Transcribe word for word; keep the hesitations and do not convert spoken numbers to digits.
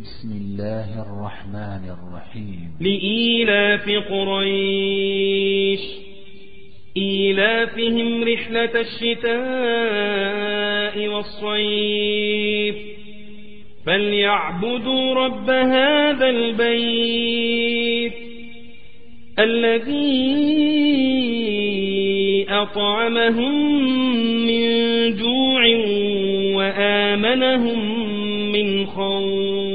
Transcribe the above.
بسم الله الرحمن الرحيم. لإيلاف قريش إيلافهم رحلة الشتاء والصيف فليعبدوا رب هذا البيت الذي أطعمهم من جوع وآمنهم من خوف.